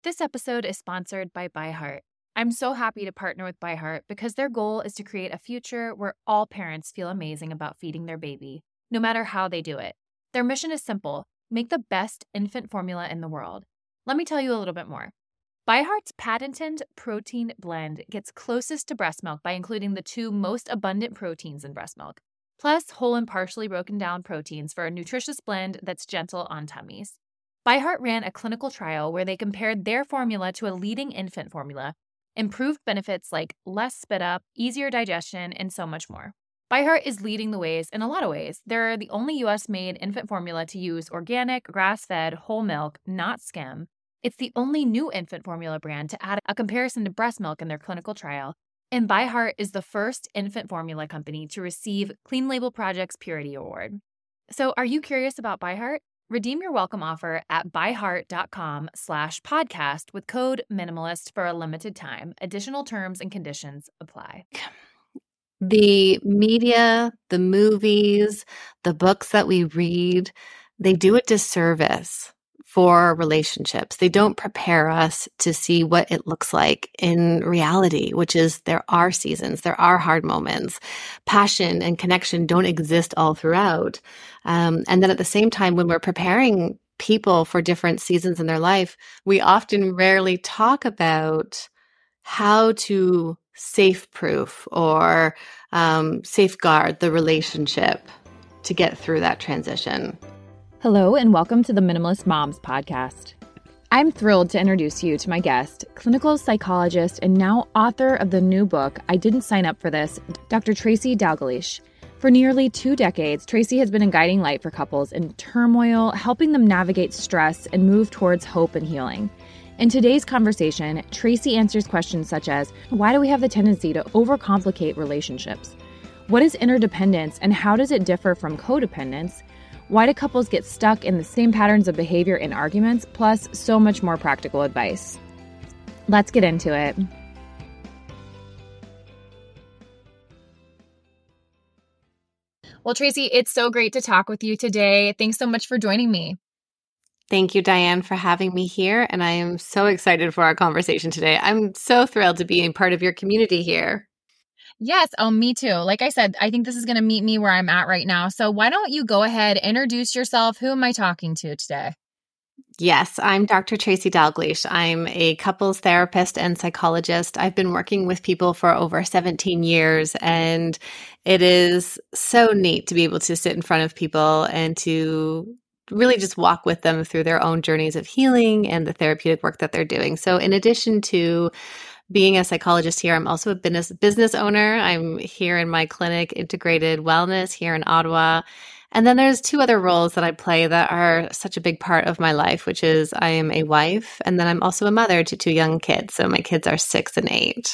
This episode is sponsored by ByHeart. I'm so happy to partner with ByHeart because their goal is to create a future where all parents feel amazing about feeding their baby, no matter how they do it. Their mission is simple: make the best infant formula in the world. Let me tell you a little bit more. ByHeart's patented protein blend gets closest to breast milk by including the two most abundant proteins in breast milk, plus whole and partially broken down proteins for a nutritious blend that's gentle on tummies. ByHeart ran a clinical trial where they compared their formula to a leading infant formula, improved benefits like less spit up, easier digestion, and so much more. ByHeart is leading the ways in a lot of ways. They're the only US-made infant formula to use organic, grass-fed, whole milk, not skim. It's the only new infant formula brand to add a comparison to breast milk in their clinical trial. And ByHeart is the first infant formula company to receive Clean Label Project's Purity Award. So are you curious about ByHeart? Redeem your welcome offer at byheart.com/podcast with code MINIMALIST for a limited time. Additional terms and conditions apply. The media, the movies, the books that we read, they do a disservice for relationships. They don't prepare us to see what it looks like in reality, which is there are seasons, there are hard moments. Passion and connection don't exist all throughout. And then at the same time, when we're preparing people for different seasons in their life, we often rarely talk about how to safe-proof or safeguard the relationship to get through that transition. Hello, and welcome to the Minimalist Moms podcast. I'm thrilled to introduce you to my guest, clinical psychologist and now author of the new book, I Didn't Sign Up for This, Dr. Tracy Dalgleish. For nearly 2 decades, Tracy has been a guiding light for couples in turmoil, helping them navigate stress and move towards hope and healing. In today's conversation, Tracy answers questions such as, why do we have the tendency to overcomplicate relationships? What is interdependence and how does it differ from codependence? Why do couples get stuck in the same patterns of behavior in arguments, plus so much more practical advice? Let's get into it. Well, Tracy, it's so great to talk with you today. Thanks so much for joining me. Thank you, Diane, for having me here. And I am so excited for our conversation today. I'm so thrilled to be a part of your community here. Yes. Oh, me too. Like I said, I think this is going to meet me where I'm at right now. So why don't you go ahead, introduce yourself. Who am I talking to today? Yes, I'm Dr. Tracy Dalgleish. I'm a couples therapist and psychologist. I've been working with people for over 17 years, and it is so neat to be able to sit in front of people and to really just walk with them through their own journeys of healing and the therapeutic work that they're doing. So in addition to being a psychologist here, I'm also a business owner. I'm here in my clinic, Integrated Wellness, here in Ottawa. And then there's 2 other roles that I play that are such a big part of my life, which is I am a wife, and then I'm also a mother to 2 young kids. So my kids are 6 and 8.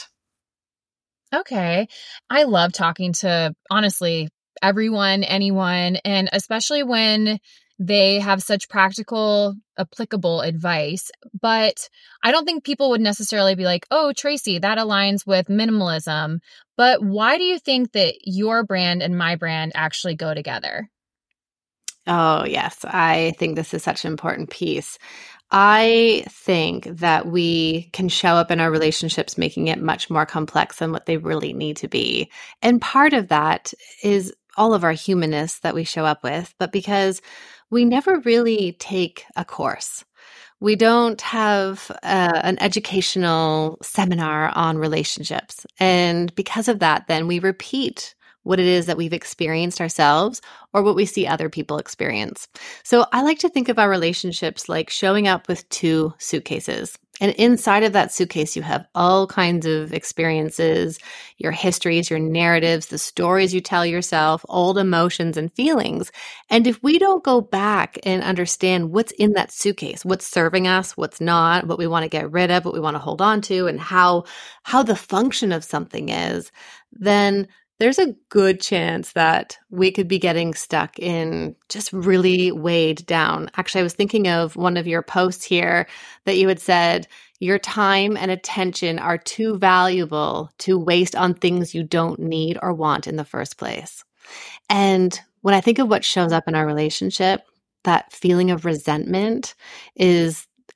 Okay. I love talking to, honestly, everyone, anyone, and especially when they have such practical, applicable advice. But I don't think people would necessarily be like, oh, Tracy, that aligns with minimalism. But why do you think that your brand and my brand actually go together? Oh, yes. I think this is such an important piece. I think that we can show up in our relationships making it much more complex than what they really need to be. And part of that is all of our humanness that we show up with, but because we never really take a course. We don't have an educational seminar on relationships. And because of that, then we repeat what it is that we've experienced ourselves or what we see other people experience. So I like to think of our relationships like showing up with 2 suitcases. And inside of that suitcase, you have all kinds of experiences, your histories, your narratives, the stories you tell yourself, old emotions and feelings. And if we don't go back and understand what's in that suitcase, what's serving us, what's not, what we want to get rid of, what we want to hold on to, and how the function of something is, then there's a good chance that we could be getting stuck in just really weighed down. Actually, I was thinking of one of your posts here that you had said, your time and attention are too valuable to waste on things you don't need or want in the first place. And when I think of what shows up in our relationship, that feeling of resentment is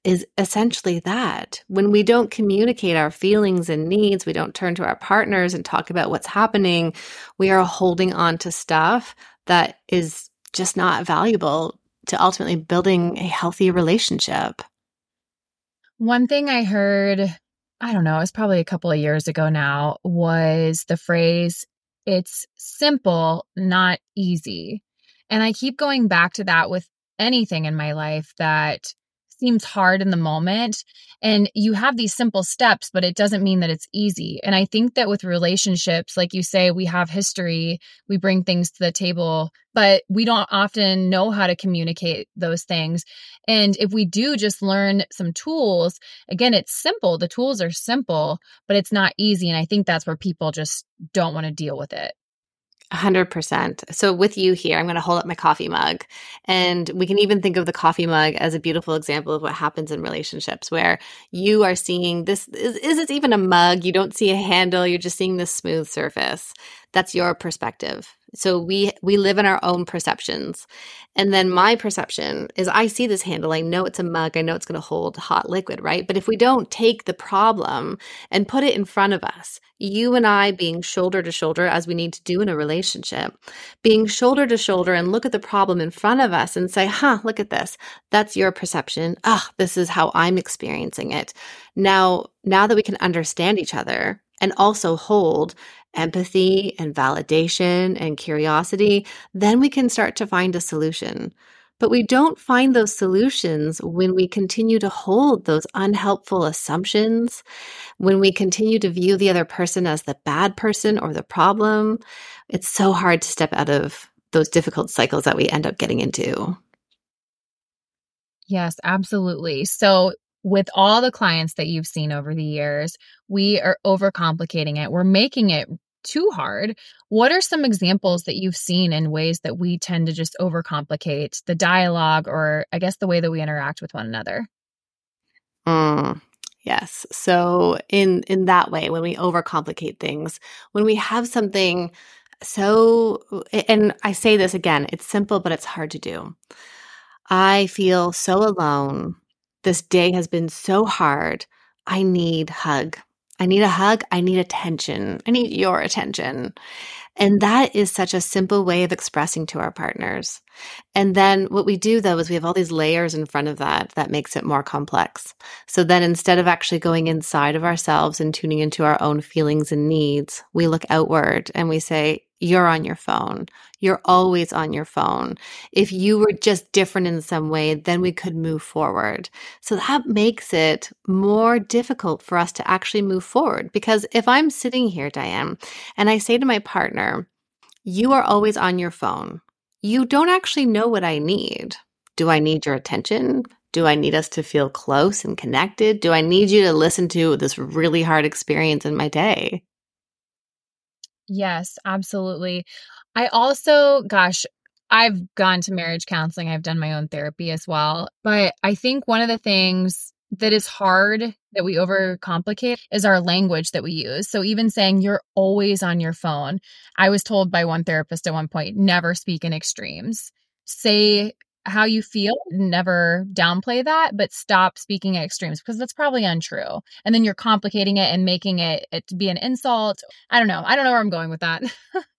is essentially that. When we don't communicate our feelings and needs, we don't turn to our partners and talk about what's happening, we are holding on to stuff that is just not valuable to ultimately building a healthy relationship. One thing I heard, I don't know, it was probably a couple of years ago now, was the phrase, "It's simple, not easy." And I keep going back to that with anything in my life that seems hard in the moment. And you have these simple steps, but it doesn't mean that it's easy. And I think that with relationships, like you say, we have history, we bring things to the table, but we don't often know how to communicate those things. And if we do just learn some tools, again, it's simple. The tools are simple, but it's not easy. And I think that's where people just don't want to deal with it. 100%. So with you here, I'm going to hold up my coffee mug, and we can even think of the coffee mug as a beautiful example of what happens in relationships where you are seeing this. Is it even a mug? You don't see a handle. You're just seeing this smooth surface. That's your perspective. So we live in our own perceptions. And then my perception is I see this handle. I know it's a mug. I know it's going to hold hot liquid, right? But if we don't take the problem and put it in front of us, you and I being shoulder to shoulder, as we need to do in a relationship, being shoulder to shoulder and look at the problem in front of us and say, look at this. That's your perception. This is how I'm experiencing it. Now that we can understand each other and also hold empathy and validation and curiosity, then we can start to find a solution. But we don't find those solutions when we continue to hold those unhelpful assumptions, when we continue to view the other person as the bad person or the problem. It's so hard to step out of those difficult cycles that we end up getting into. Yes, absolutely. So with all the clients that you've seen over the years, we are overcomplicating it. We're making it too hard. What are some examples that you've seen in ways that we tend to just overcomplicate the dialogue, or I guess the way that we interact with one another? Yes. So in that way, when we overcomplicate things, when we have something and I say this again, it's simple, but it's hard to do. I feel so alone. This day has been so hard. I need a hug. I need attention. I need your attention. And that is such a simple way of expressing to our partners. And then what we do, though, is we have all these layers in front of that makes it more complex. So then instead of actually going inside of ourselves and tuning into our own feelings and needs, we look outward and we say, you're on your phone. You're always on your phone. If you were just different in some way, then we could move forward. So that makes it more difficult for us to actually move forward. Because if I'm sitting here, Diane, and I say to my partner, you are always on your phone, you don't actually know what I need. Do I need your attention? Do I need us to feel close and connected? Do I need you to listen to this really hard experience in my day? Yes, absolutely. I also, I've gone to marriage counseling. I've done my own therapy as well. But I think one of the things that is hard that we overcomplicate is our language that we use. So even saying you're always on your phone, I was told by one therapist at one point, never speak in extremes. Say how you feel, never downplay that, but stop speaking at extremes because that's probably untrue. And then you're complicating it and making it to be an insult. I don't know where I'm going with that.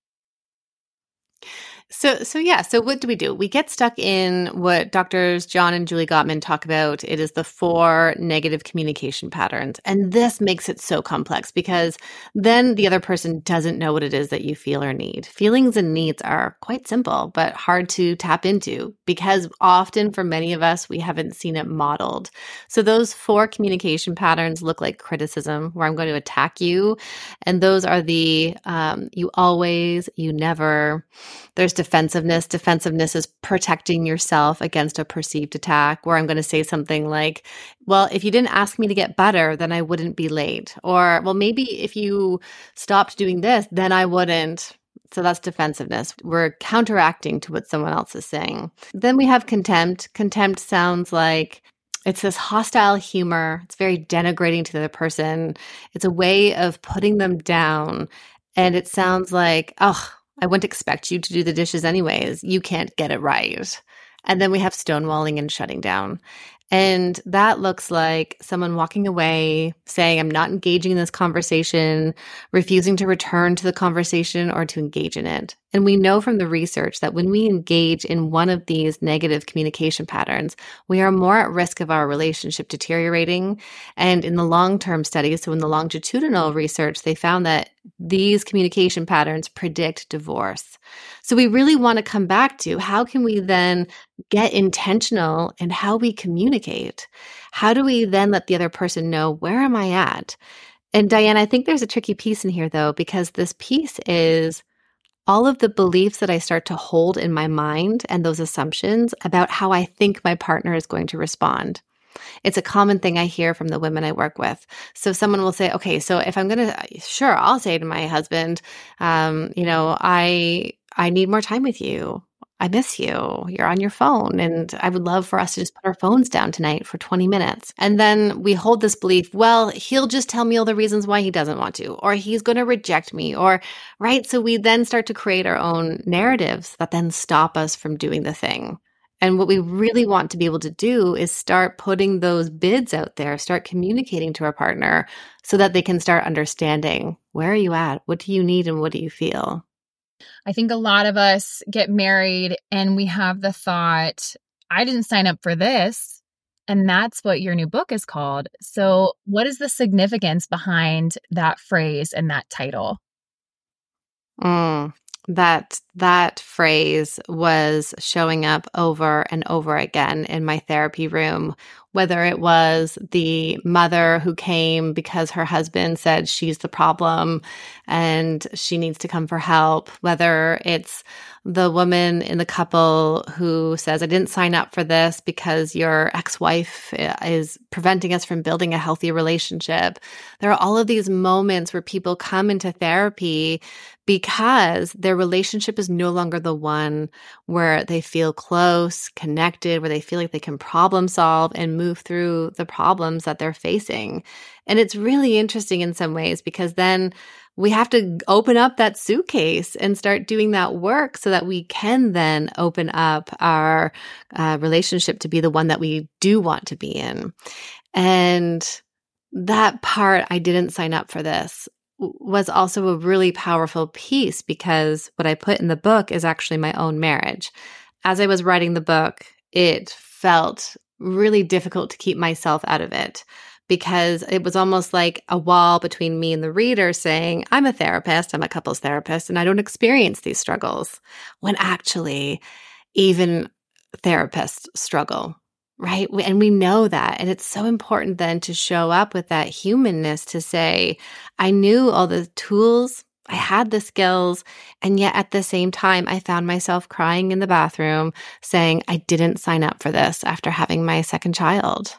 So what do? We get stuck in what Doctors John and Julie Gottman talk about. It is the 4 negative communication patterns. And this makes it so complex because then the other person doesn't know what it is that you feel or need. Feelings and needs are quite simple, but hard to tap into because often for many of us, we haven't seen it modeled. So those 4 communication patterns look like criticism, where I'm going to attack you. And those are the you always, you never. There's defensiveness. Defensiveness is protecting yourself against a perceived attack, where I'm going to say something like, well, if you didn't ask me to get better, then I wouldn't be late. Or, well, maybe if you stopped doing this, then I wouldn't. So that's defensiveness. We're counteracting to what someone else is saying. Then we have contempt. Contempt sounds like it's this hostile humor. It's very denigrating to the other person. It's a way of putting them down. And it sounds like, I wouldn't expect you to do the dishes anyways. You can't get it right. And then we have stonewalling and shutting down. And that looks like someone walking away, saying, I'm not engaging in this conversation, refusing to return to the conversation or to engage in it. And we know from the research that when we engage in one of these negative communication patterns, we are more at risk of our relationship deteriorating. And in the long-term studies, so in the longitudinal research, they found that these communication patterns predict divorce. So we really want to come back to how can we then get intentional in how we communicate? How do we then let the other person know, where am I at? And Diane, I think there's a tricky piece in here though, because this piece is all of the beliefs that I start to hold in my mind and those assumptions about how I think my partner is going to respond. It's a common thing I hear from the women I work with. So someone will say, okay, so if I'm going to, sure, I'll say to my husband, I need more time with you. I miss you. You're on your phone. And I would love for us to just put our phones down tonight for 20 minutes. And then we hold this belief, well, he'll just tell me all the reasons why he doesn't want to, or he's going to reject me, or, right? So we then start to create our own narratives that then stop us from doing the thing. And what we really want to be able to do is start putting those bids out there, start communicating to our partner so that they can start understanding, where are you at? What do you need and what do you feel? I think a lot of us get married and we have the thought, I didn't sign up for this. And that's what your new book is called. So what is the significance behind that phrase and that title? That phrase was showing up over and over again in my therapy room, whether it was the mother who came because her husband said she's the problem and she needs to come for help, whether it's the woman in the couple who says, I didn't sign up for this because your ex-wife is preventing us from building a healthy relationship. There are all of these moments where people come into therapy because their relationship is no longer the one where they feel close, connected, where they feel like they can problem solve and move through the problems that they're facing. And it's really interesting in some ways because then we have to open up that suitcase and start doing that work so that we can then open up our relationship to be the one that we do want to be in. And that part, I didn't sign up for this, was also a really powerful piece because what I put in the book is actually my own marriage. As I was writing the book, it felt really difficult to keep myself out of it because it was almost like a wall between me and the reader saying, I'm a therapist, I'm a couples therapist, and I don't experience these struggles, when actually even therapists struggle, right? And we know that. And it's so important then to show up with that humanness to say, I knew all the tools, I had the skills, and yet at the same time, I found myself crying in the bathroom saying, I didn't sign up for this after having my second child.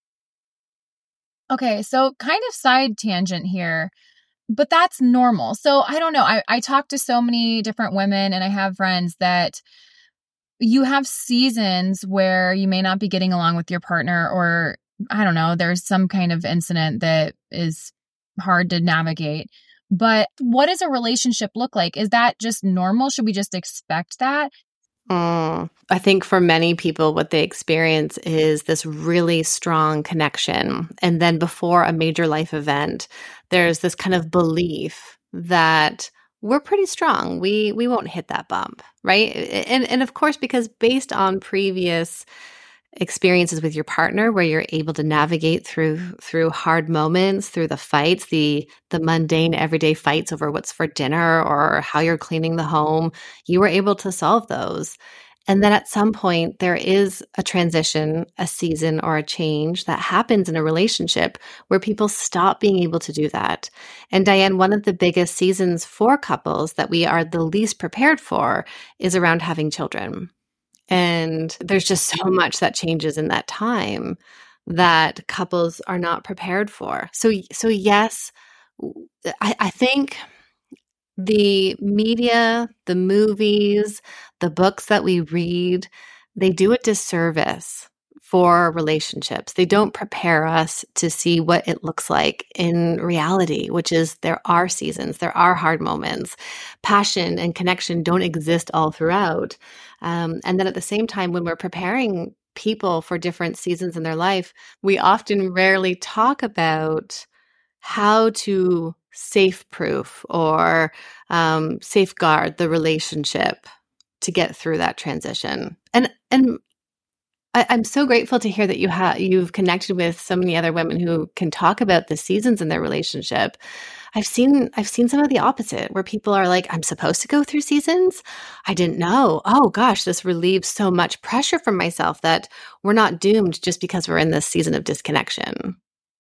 Okay, so kind of side tangent here, but that's normal. So I don't know. I talk to so many different women and I have friends that you have seasons where you may not be getting along with your partner, or I don't know, there's some kind of incident that is hard to navigate. But what does a relationship look like? Is that just normal? Should we just expect that? I think for many people, what they experience is this really strong connection. And then before a major life event, there's this kind of belief that we're pretty strong. We won't hit that bump, right? And of course, because based on previous experiences with your partner where you're able to navigate through hard moments, through the fights, the mundane everyday fights over what's for dinner or how you're cleaning the home, you were able to solve those. And then at some point there is a transition, a season or a change that happens in a relationship where people stop being able to do that. And Diane, one of the biggest seasons for couples that we are the least prepared for is around having children. And there's just so much that changes in that time that couples are not prepared for. So yes, I think the media, the movies, the books that we read, they do a disservice for relationships. They don't prepare us to see what it looks like in reality, which is there are seasons, there are hard moments. Passion and connection don't exist all throughout. And then at the same time, when we're preparing people for different seasons in their life, we often rarely talk about how to safe-proof or safeguard the relationship to get through that transition. And I'm so grateful to hear that you've connected with so many other women who can talk about the seasons in their relationship. I've seen some of the opposite where people are like, I'm supposed to go through seasons? I didn't know. Oh gosh, this relieves so much pressure from myself that we're not doomed just because we're in this season of disconnection.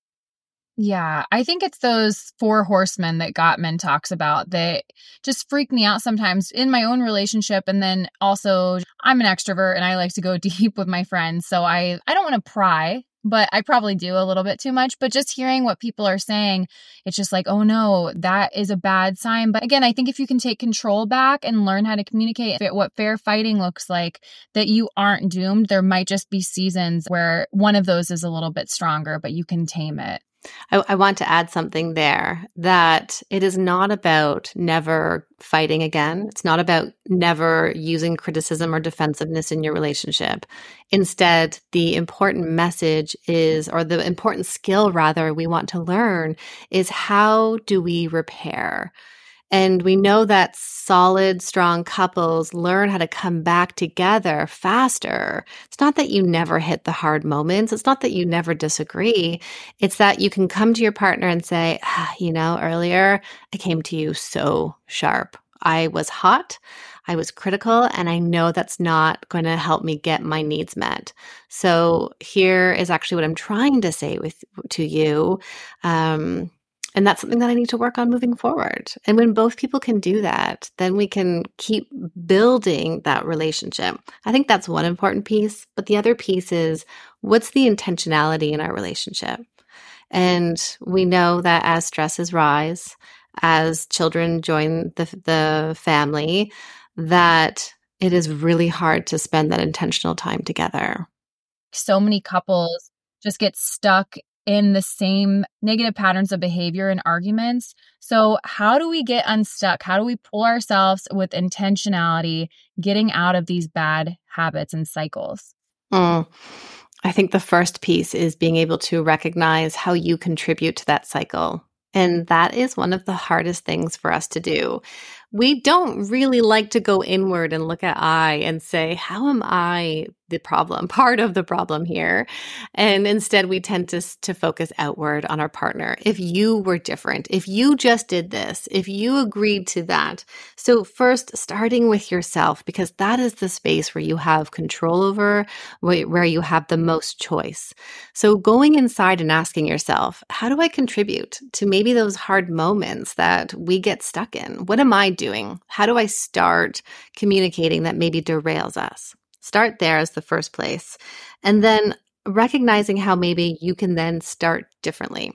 Yeah, I think it's those 4 horsemen that Gottman talks about that just freak me out sometimes in my own relationship. And then also, I'm an extrovert and I like to go deep with my friends. So I don't want to pry, but I probably do a little bit too much. But just hearing what people are saying, it's just like, oh no, that is a bad sign. But again, I think if you can take control back and learn how to communicate what fair fighting looks like, that you aren't doomed. There might just be seasons where one of those is a little bit stronger, but you can tame it. I want to add something there, that it is not about never fighting again. It's not about never using criticism or defensiveness in your relationship. Instead, the important message is, or the important skill rather, we want to learn is, how do we repair? And we know that solid, strong couples learn how to come back together faster. It's not that you never hit the hard moments. It's not that you never disagree. It's that you can come to your partner and say, earlier I came to you so sharp. I was hot. I was critical, and I know that's not going to help me get my needs met. So here is actually what I'm trying to say to you. And that's something that I need to work on moving forward. And when both people can do that, then we can keep building that relationship. I think that's one important piece. But the other piece is, what's the intentionality in our relationship? And we know that as stresses rise, as children join the family, that it is really hard to spend that intentional time together. So many couples just get stuck in the same negative patterns of behavior and arguments. So how do we get unstuck? How do we pull ourselves with intentionality, getting out of these bad habits and cycles? I think the first piece is being able to recognize how you contribute to that cycle. And that is one of the hardest things for us to do. We don't really like to go inward and look at I and say, how am I the problem, part of the problem here? And instead we tend to focus outward on our partner. If you were different, if you just did this, if you agreed to that. So first, starting with yourself, because that is the space where you have control over, where you have the most choice. So going inside and asking yourself, how do I contribute to maybe those hard moments that we get stuck in? What am I doing? How do I start communicating that maybe derails us? Start there as the first place. And then recognizing how maybe you can then start differently.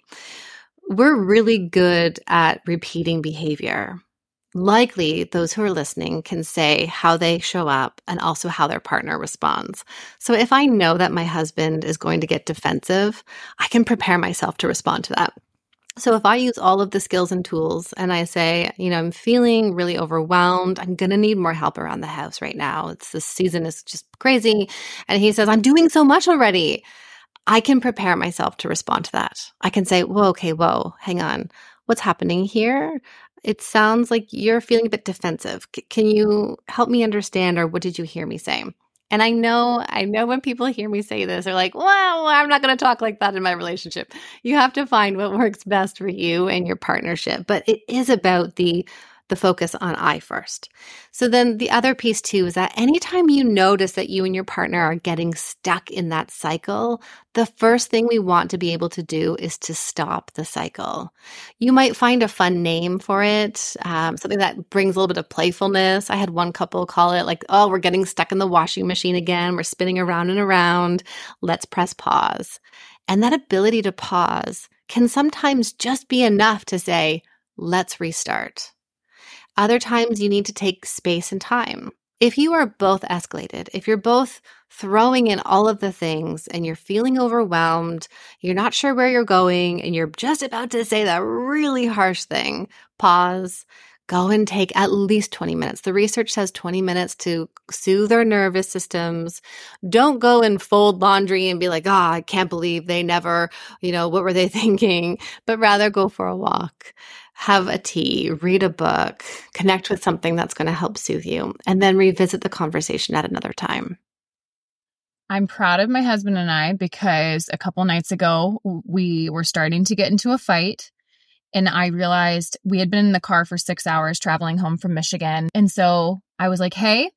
We're really good at repeating behavior. Likely, those who are listening can say how they show up and also how their partner responds. So if I know that my husband is going to get defensive, I can prepare myself to respond to that. So if I use all of the skills and tools and I say, I'm feeling really overwhelmed, I'm going to need more help around the house right now. This season is just crazy. And he says, I'm doing so much already. I can prepare myself to respond to that. I can say, whoa, hang on. What's happening here? It sounds like you're feeling a bit defensive. Can you help me understand, or what did you hear me say? And I know when people hear me say this, they're like, well, I'm not going to talk like that in my relationship. You have to find what works best for you and your partnership. But it is about the focus on I first. So then the other piece too is that anytime you notice that you and your partner are getting stuck in that cycle, the first thing we want to be able to do is to stop the cycle. You might find a fun name for it, something that brings a little bit of playfulness. I had one couple call it like, oh, we're getting stuck in the washing machine again. We're spinning around and around. Let's press pause. And that ability to pause can sometimes just be enough to say, let's restart. Other times you need to take space and time. If you are both escalated, if you're both throwing in all of the things and you're feeling overwhelmed, you're not sure where you're going, and you're just about to say that really harsh thing, pause, go and take at least 20 minutes. The research says 20 minutes to soothe our nervous systems. Don't go and fold laundry and be like, I can't believe they never, what were they thinking? But rather go for a walk, have a tea, read a book, connect with something that's going to help soothe you, and then revisit the conversation at another time. I'm proud of my husband and I because a couple nights ago, we were starting to get into a fight. And I realized we had been in the car for 6 hours traveling home from Michigan. And so I was like, hey,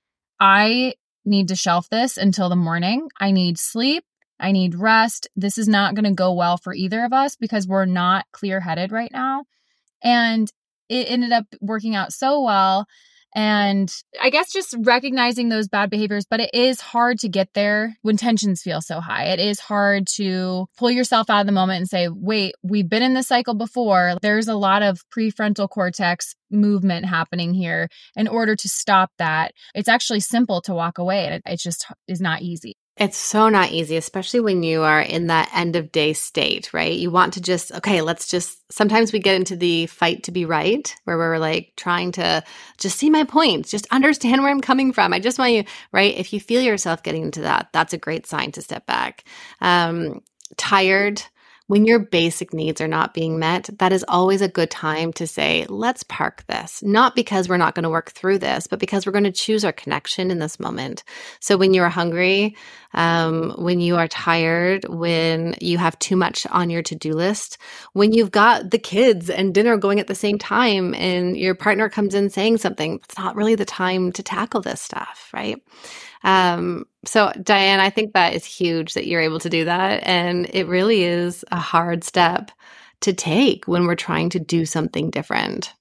I need to shelf this until the morning. I need sleep. I need rest. This is not going to go well for either of us because we're not clear-headed right now. And it ended up working out so well. And I guess just recognizing those bad behaviors, but it is hard to get there when tensions feel so high. It is hard to pull yourself out of the moment and say, wait, we've been in this cycle before. There's a lot of prefrontal cortex movement happening here. In order to stop that, it's actually simple to walk away. It just is not easy. It's so not easy, especially when you are in that end of day state, right? You want to sometimes we get into the fight to be right, where we're like trying to just see my point, just understand where I'm coming from. I just want you, right? If you feel yourself getting into that, that's a great sign to step back. Tired. When your basic needs are not being met, that is always a good time to say, let's park this. Not because we're not going to work through this, but because we're going to choose our connection in this moment. So when you are hungry, when you are tired, when you have too much on your to-do list, when you've got the kids and dinner going at the same time and your partner comes in saying something, it's not really the time to tackle this stuff, right? So Diane, I think that is huge that you're able to do that. And it really is a hard step to take when we're trying to do something different.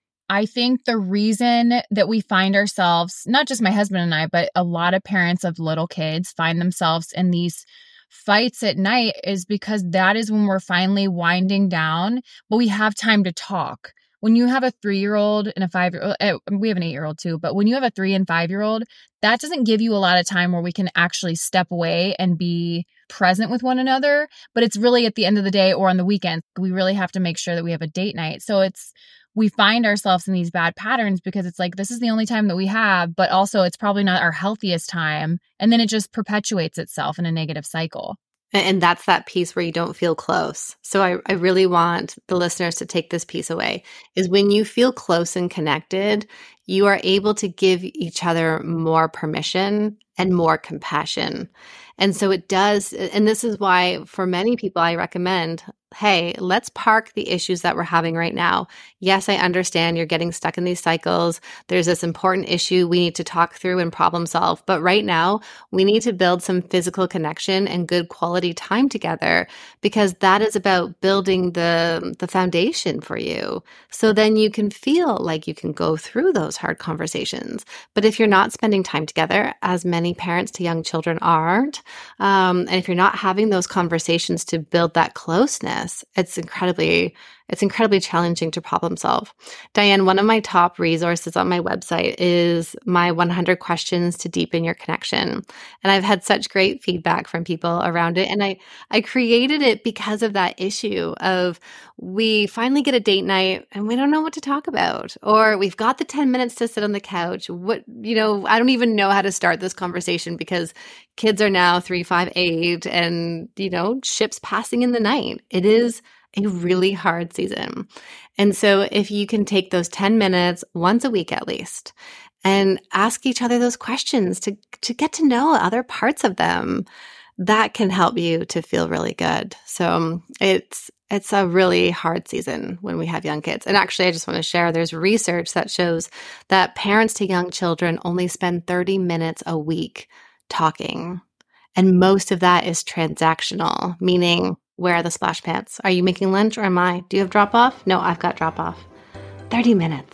I think the reason that we find ourselves, not just my husband and I, but a lot of parents of little kids find themselves in these fights at night is because that is when we're finally winding down, but we have time to talk. When you have a 3-year-old and a 5-year-old, we have an 8-year-old too, but when you have a 3 and 5-year-old, that doesn't give you a lot of time where we can actually step away and be present with one another. But it's really at the end of the day or on the weekend, we really have to make sure that we have a date night. So we find ourselves in these bad patterns because it's like, this is the only time that we have, but also it's probably not our healthiest time. And then it just perpetuates itself in a negative cycle. And that's that piece where you don't feel close. So I really want the listeners to take this piece away, is when you feel close and connected, you are able to give each other more permission and more compassion. And so it does, and this is why for many people I recommend, hey, let's park the issues that we're having right now. Yes, I understand you're getting stuck in these cycles. There's this important issue we need to talk through and problem solve. But right now, we need to build some physical connection and good quality time together, because that is about building the foundation for you. So then you can feel like you can go through those hard conversations. But if you're not spending time together, as many parents to young children aren't, and if you're not having those conversations to build that closeness, it's incredibly challenging to problem solve. Diane, one of my top resources on my website is my 100 questions to deepen your connection. And I've had such great feedback from people around it. And I created it because of that issue of, we finally get a date night and we don't know what to talk about, or we've got the 10 minutes to sit on the couch. I don't even know how to start this conversation because kids are now 3, 5, 8 and, ships passing in the night. It is a really hard season. And so if you can take those 10 minutes once a week at least and ask each other those questions to get to know other parts of them, that can help you to feel really good. So it's a really hard season when we have young kids. And actually, I just want to share, there's research that shows that parents to young children only spend 30 minutes a week talking. And most of that is transactional, meaning, where are the splash pads? Are you making lunch or am I? Do you have drop off? No, I've got drop off. 30 minutes.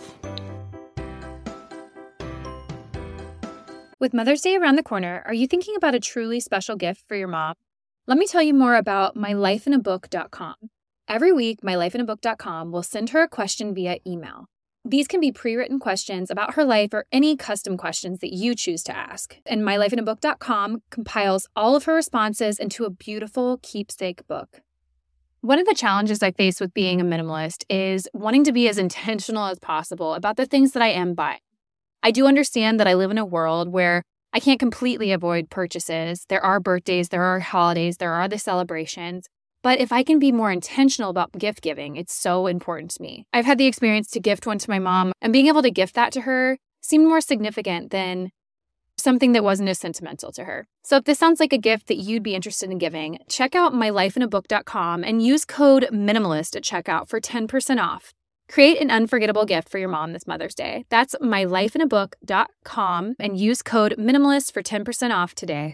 With Mother's Day around the corner, are you thinking about a truly special gift for your mom? Let me tell you more about mylifeinabook.com. Every week, mylifeinabook.com will send her a question via email. These can be pre-written questions about her life or any custom questions that you choose to ask. And mylifeinabook.com compiles all of her responses into a beautiful keepsake book. One of the challenges I face with being a minimalist is wanting to be as intentional as possible about the things that I am buying. I do understand that I live in a world where I can't completely avoid purchases. There are birthdays, there are holidays, there are the celebrations. But if I can be more intentional about gift giving, it's so important to me. I've had the experience to gift one to my mom, and being able to gift that to her seemed more significant than something that wasn't as sentimental to her. So if this sounds like a gift that you'd be interested in giving, check out mylifeinabook.com and use code MINIMALIST at checkout for 10% off. Create an unforgettable gift for your mom this Mother's Day. That's mylifeinabook.com and use code MINIMALIST for 10% off today.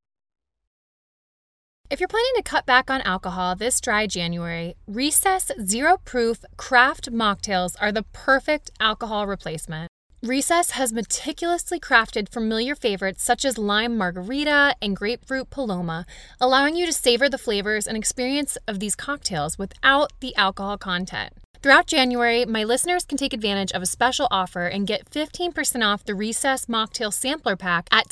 If you're planning to cut back on alcohol this dry January, Recess Zero Proof Craft Mocktails are the perfect alcohol replacement. Recess has meticulously crafted familiar favorites such as lime margarita and grapefruit paloma, allowing you to savor the flavors and experience of these cocktails without the alcohol content. Throughout January, my listeners can take advantage of a special offer and get 15% off the Recess Mocktail Sampler Pack at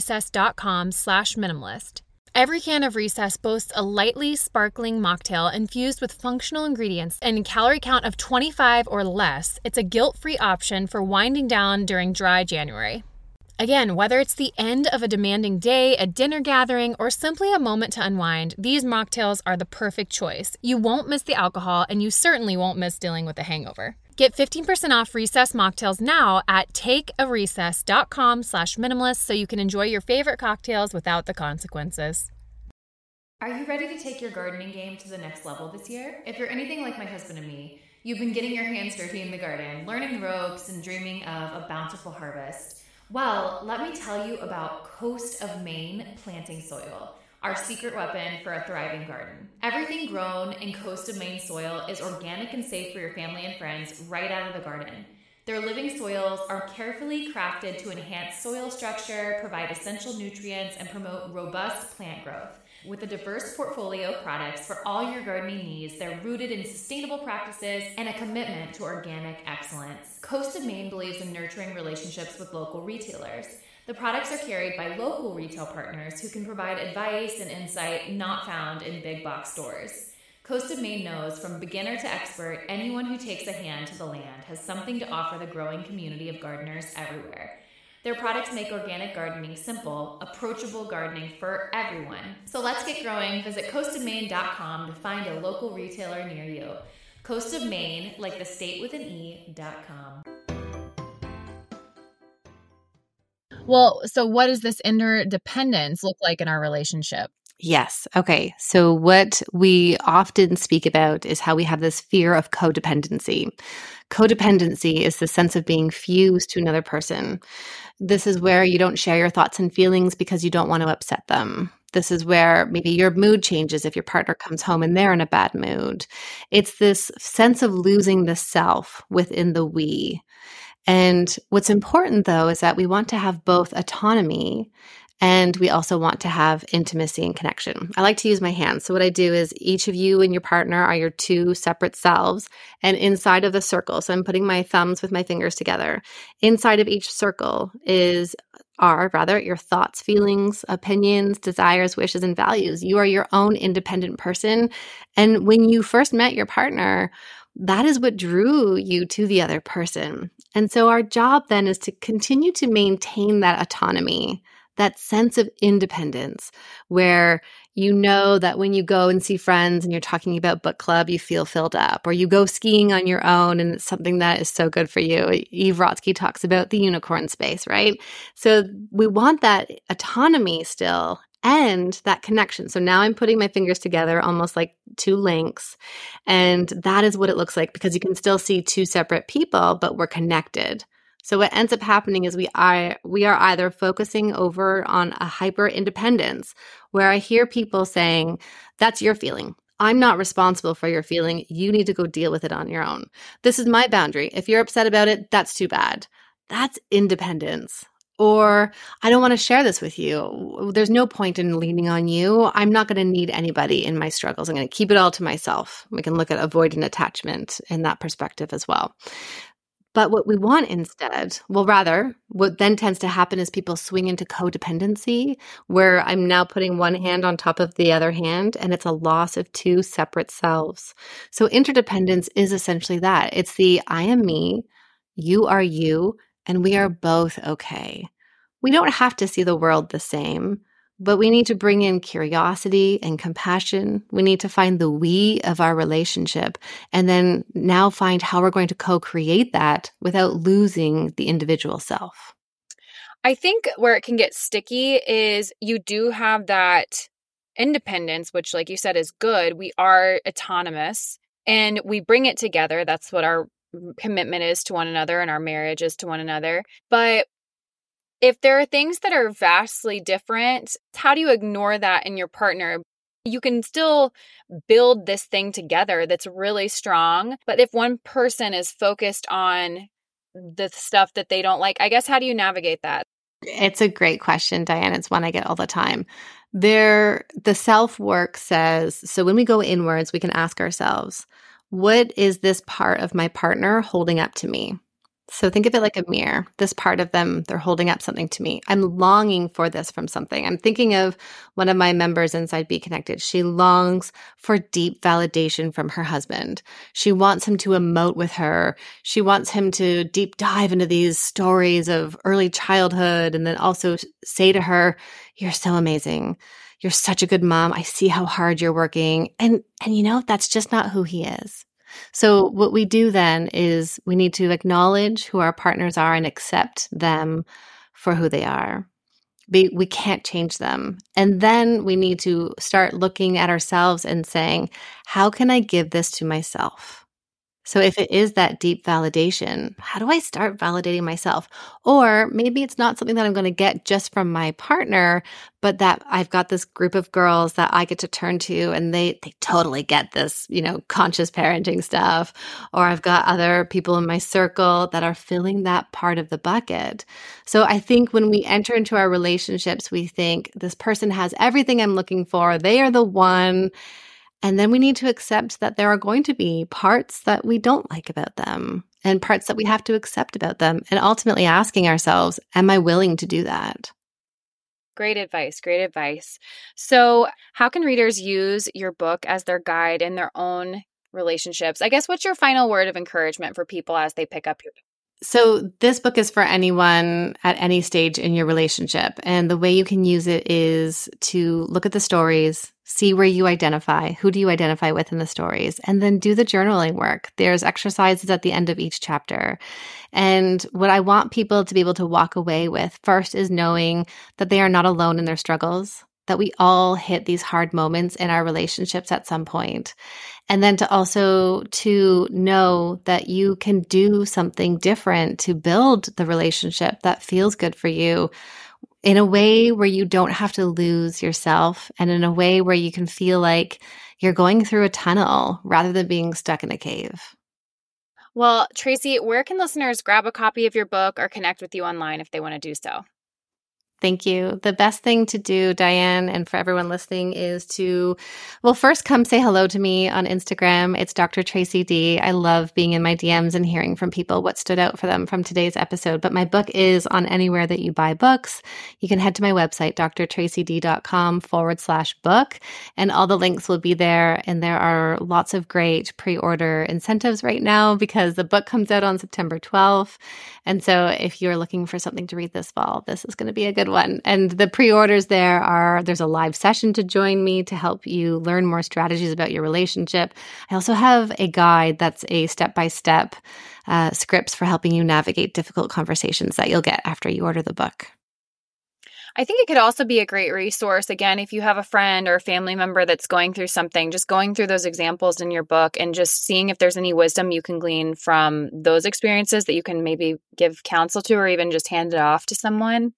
takearecess.com/minimalist. Every can of Recess boasts a lightly sparkling mocktail infused with functional ingredients and a calorie count of 25 or less. It's a guilt-free option for winding down during dry January. Again, whether it's the end of a demanding day, a dinner gathering, or simply a moment to unwind, these mocktails are the perfect choice. You won't miss the alcohol, and you certainly won't miss dealing with a hangover. Get 15% off Recess mocktails now at takearecess.com/minimalist so you can enjoy your favorite cocktails without the consequences. Are you ready to take your gardening game to the next level this year? If you're anything like my husband and me, you've been getting your hands dirty in the garden, learning the ropes, and dreaming of a bountiful harvest. Well, let me tell you about Coast of Maine planting soil, our secret weapon for a thriving garden. Everything grown in Coast of Maine soil is organic and safe for your family and friends right out of the garden. Their living soils are carefully crafted to enhance soil structure, provide essential nutrients, and promote robust plant growth. With a diverse portfolio of products for all your gardening needs, they're rooted in sustainable practices and a commitment to organic excellence. Coast of Maine believes in nurturing relationships with local retailers. The products are carried by local retail partners who can provide advice and insight not found in big box stores. Coast of Maine knows from beginner to expert, anyone who takes a hand to the land has something to offer the growing community of gardeners everywhere. Their products make organic gardening simple, approachable gardening for everyone. So let's get growing. Visit coastofmaine.com to find a local retailer near you. Coast of Maine, like the state with an E.com. Well, so what does this interdependence look like in our relationship? Yes. Okay. So what we often speak about is how we have this fear of codependency. Codependency is the sense of being fused to another person. This is where you don't share your thoughts and feelings because you don't want to upset them. This is where maybe your mood changes if your partner comes home and they're in a bad mood. It's this sense of losing the self within the we. And what's important, though, is that we want to have both autonomy and we also want to have intimacy and connection. I like to use my hands. So what I do is each of you and your partner are your two separate selves. And inside of the circle, so I'm putting my thumbs with my fingers together. Inside of each circle are your thoughts, feelings, opinions, desires, wishes, and values. You are your own independent person. And when you first met your partner, that is what drew you to the other person. And so our job then is to continue to maintain that autonomy, that sense of independence, where you know that when you go and see friends and you're talking about book club, you feel filled up, or you go skiing on your own and it's something that is so good for you. Eve Rotsky talks about the unicorn space, right? So we want that autonomy still and that connection. So now I'm putting my fingers together almost like two links, and that is what it looks like because you can still see two separate people, but we're connected. So what ends up happening is we are either focusing over on a hyper independence where I hear people saying, that's your feeling. I'm not responsible for your feeling. You need to go deal with it on your own. This is my boundary. If you're upset about it, that's too bad. That's independence. Or I don't want to share this with you. There's no point in leaning on you. I'm not going to need anybody in my struggles. I'm going to keep it all to myself. We can look at avoidant attachment in that perspective as well. But what we want instead, well, rather, what then tends to happen is people swing into codependency, where I'm now putting one hand on top of the other hand, and it's a loss of two separate selves. So interdependence is essentially that. It's the I am me, you are you, and we are both okay. We don't have to see the world the same, but we need to bring in curiosity and compassion. We need to find the we of our relationship and then now find how we're going to co-create that without losing the individual self. I think where it can get sticky is you do have that independence, which, like you said, is good. We are autonomous and we bring it together. That's what our commitment is to one another and our marriage is to one another. But if there are things that are vastly different, how do you ignore that in your partner? You can still build this thing together that's really strong. But if one person is focused on the stuff that they don't like, I guess, how do you navigate that? It's a great question, Diane. It's one I get all the time. The self-work says, so when we go inwards, we can ask ourselves, what is this part of my partner holding up to me? So think of it like a mirror. This part of them, they're holding up something to me. I'm longing for this from something. I'm thinking of one of my members inside Be Connected. She longs for deep validation from her husband. She wants him to emote with her. She wants him to deep dive into these stories of early childhood and then also say to her, you're so amazing. You're such a good mom. I see how hard you're working. And that's just not who he is. So what we do then is we need to acknowledge who our partners are and accept them for who they are. We can't change them. And then we need to start looking at ourselves and saying, how can I give this to myself? So if it is that deep validation, how do I start validating myself? Or maybe it's not something that I'm going to get just from my partner, but that I've got this group of girls that I get to turn to and they totally get this, conscious parenting stuff. Or I've got other people in my circle that are filling that part of the bucket. So I think when we enter into our relationships, we think this person has everything I'm looking for. They are the one. And then we need to accept that there are going to be parts that we don't like about them and parts that we have to accept about them. And ultimately asking ourselves, am I willing to do that? Great advice. Great advice. So how can readers use your book as their guide in their own relationships? I guess, what's your final word of encouragement for people as they pick up your book? So this book is for anyone at any stage in your relationship. And the way you can use it is to look at the stories, see where you identify, who do you identify with in the stories, and then do the journaling work. There's exercises at the end of each chapter. And what I want people to be able to walk away with first is knowing that they are not alone in their struggles, that we all hit these hard moments in our relationships at some point. And then to know that you can do something different to build the relationship that feels good for you in a way where you don't have to lose yourself and in a way where you can feel like you're going through a tunnel rather than being stuck in a cave. Well, Tracy, where can listeners grab a copy of your book or connect with you online if they want to do so? Thank you. The best thing to do, Diane, and for everyone listening is to, first come say hello to me on Instagram. It's Dr. Tracy D. I love being in my DMs and hearing from people what stood out for them from today's episode. But my book is on anywhere that you buy books. You can head to my website, drtracyd.com/book, and all the links will be there. And there are lots of great pre-order incentives right now because the book comes out on September 12th. And so if you're looking for something to read this fall, this is going to be a good one. And the pre-orders there's a live session to join me to help you learn more strategies about your relationship. I also have a guide that's a step-by-step scripts for helping you navigate difficult conversations that you'll get after you order the book. I think it could also be a great resource. Again, if you have a friend or a family member that's going through something, just going through those examples in your book and just seeing if there's any wisdom you can glean from those experiences that you can maybe give counsel to or even just hand it off to someone.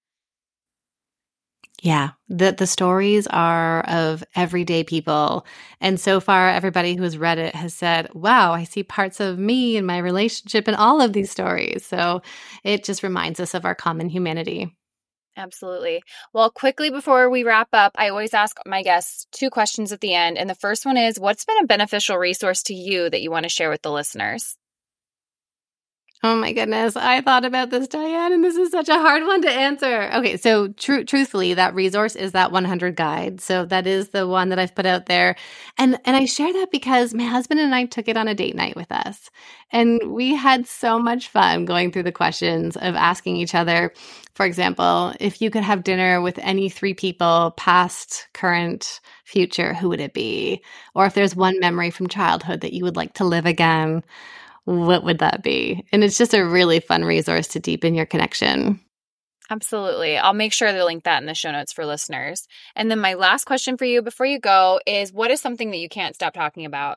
Yeah, the stories are of everyday people. And so far, everybody who has read it has said, wow, I see parts of me and my relationship in all of these stories. So it just reminds us of our common humanity. Absolutely. Well, quickly before we wrap up, I always ask my guests 2 questions at the end. And the first one is, what's been a beneficial resource to you that you want to share with the listeners? Oh my goodness. I thought about this, Diane, and this is such a hard one to answer. Okay, so truthfully, that resource is that 100 guide. So that is the one that I've put out there. And I share that because my husband and I took it on a date night with us. And we had so much fun going through the questions of asking each other, for example, if you could have dinner with any 3 people, past, current, future, who would it be? Or if there's one memory from childhood that you would like to live again, what would that be? And it's just a really fun resource to deepen your connection. Absolutely. I'll make sure to link that in the show notes for listeners. And then my last question for you before you go is, what is something that you can't stop talking about?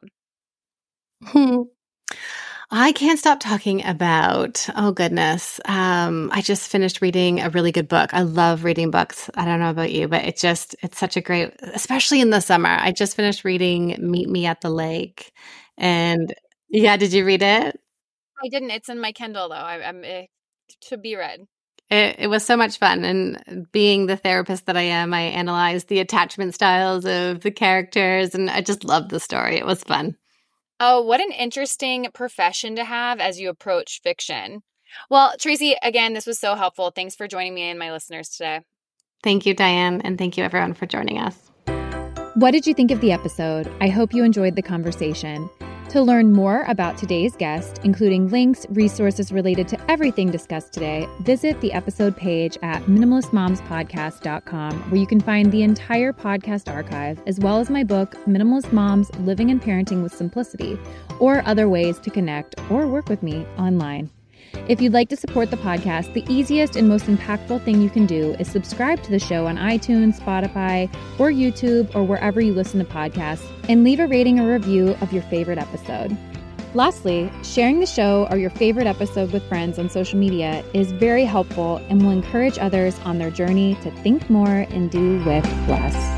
I can't stop talking about, oh goodness. I just finished reading a really good book. I love reading books. I don't know about you, but it's such a great, especially in the summer. I just finished reading Meet Me at the Lake. And yeah, did you read it? I didn't. It's in my Kindle though. I'm to be read. It was so much fun. And being the therapist that I am, I analyzed the attachment styles of the characters, and I just loved the story. It was fun. Oh, what an interesting profession to have as you approach fiction. Well, Tracy, again, this was so helpful. Thanks for joining me and my listeners today. Thank you, Diane. And thank you, everyone, for joining us. What did you think of the episode? I hope you enjoyed the conversation. To learn more about today's guest, including links, resources related to everything discussed today, visit the episode page at minimalistmomspodcast.com, where you can find the entire podcast archive, as well as my book, Minimalist Moms: Living and Parenting with Simplicity, or other ways to connect or work with me online. If you'd like to support the podcast, the easiest and most impactful thing you can do is subscribe to the show on iTunes, Spotify, or YouTube, or wherever you listen to podcasts, and leave a rating or review of your favorite episode. Lastly, sharing the show or your favorite episode with friends on social media is very helpful and will encourage others on their journey to think more and do with less.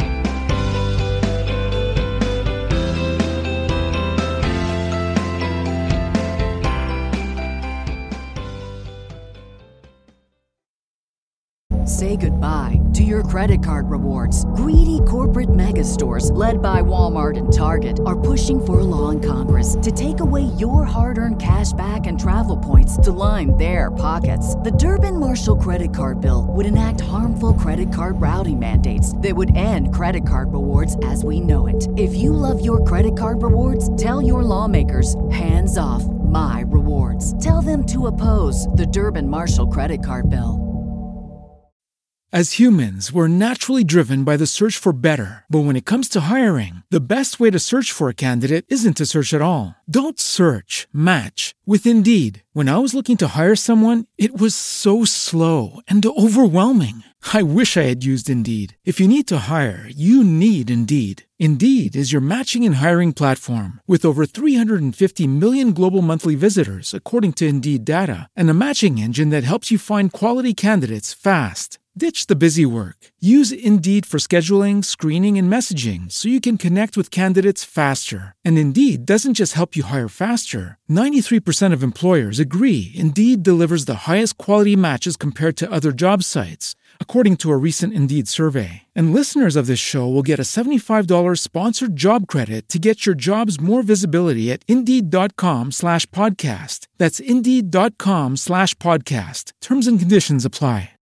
Say goodbye to your credit card rewards. Greedy corporate mega stores, led by Walmart and Target, are pushing for a law in Congress to take away your hard-earned cash back and travel points to line their pockets. The Durbin-Marshall credit card bill would enact harmful credit card routing mandates that would end credit card rewards as we know it. If you love your credit card rewards, tell your lawmakers, hands off my rewards. Tell them to oppose the Durbin-Marshall credit card bill. As humans, we're naturally driven by the search for better. But when it comes to hiring, the best way to search for a candidate isn't to search at all. Don't search, match with Indeed. When I was looking to hire someone, it was so slow and overwhelming. I wish I had used Indeed. If you need to hire, you need Indeed. Indeed is your matching and hiring platform with over 350 million global monthly visitors, according to Indeed data, and a matching engine that helps you find quality candidates fast. Ditch the busy work. Use Indeed for scheduling, screening, and messaging so you can connect with candidates faster. And Indeed doesn't just help you hire faster. 93% of employers agree Indeed delivers the highest quality matches compared to other job sites, according to a recent Indeed survey. And listeners of this show will get a $75 sponsored job credit to get your jobs more visibility at Indeed.com/podcast. That's Indeed.com/podcast. Terms and conditions apply.